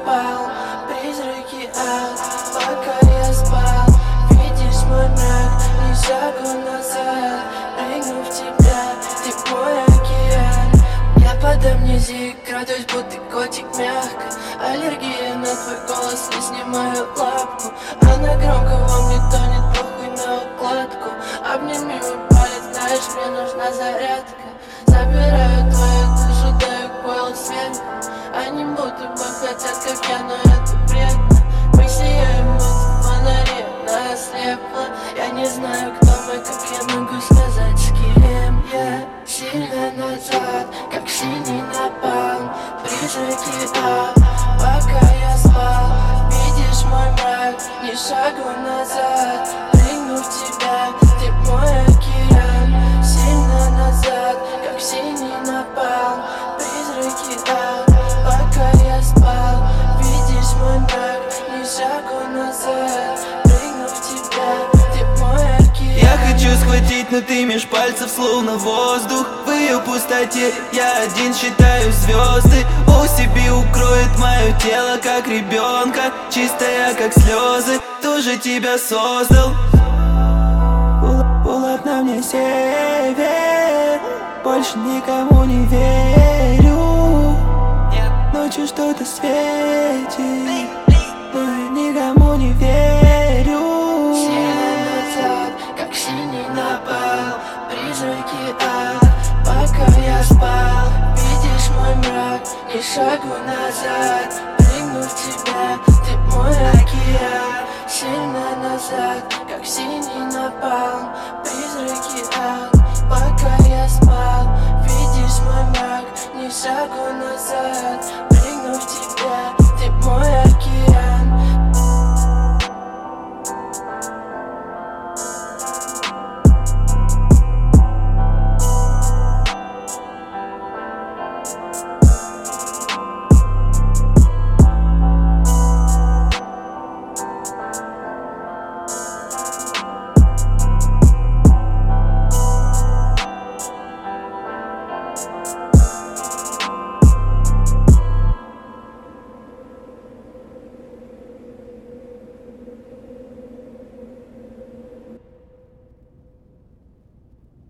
напал, призраки ад. Пока я спал, видишь мой мрак, ни шагу назад. Прыгну в тебя, ты мой океан. Я под амнезией крадусь, будто котик мягко. Аллергия на твой голос, не снимаю лапку. Она громко во мне тонет, похуй на укладку. Обними мой палец, знаешь, мне нужна зарядка. Забираю твою душу, даю койл сверху. Они будто бы хотят, как я, но это вредно. Мы сияем, будто фонари, она ослепла. Я не знаю, кто мы, как я могу сказать, с кем я. Сильно назад, как синий напал, призраки ад. Пока я спал, видишь мой мрак, ни шагу назад. Прыгну в тебя, ты мой океан. Сильно назад, как синий напал, призраки ад. Пока я спал, видишь мой мрак, ни шагу назад. Прыгну в тебя, ты мой океан. Я хочу схватить, но ты меж пальцев словно воздух. В ее пустоте я один считаю звезды. Себе укроет мое тело, как ребенка, чистая, как слезы. Кто же тебя создал? Пулап на мне север. Больше никому не верю. Ночью что-то светит, но я никому не верю. Сильно назад, как синий напал, призраки ад. Пока я спал, видишь мой мрак, ни шагу назад. Прыгну в тебя, ты мой океан. Сильно назад, как синий напал, призраки ад. Пока я спал, видишь мой мрак, ни шагу назад.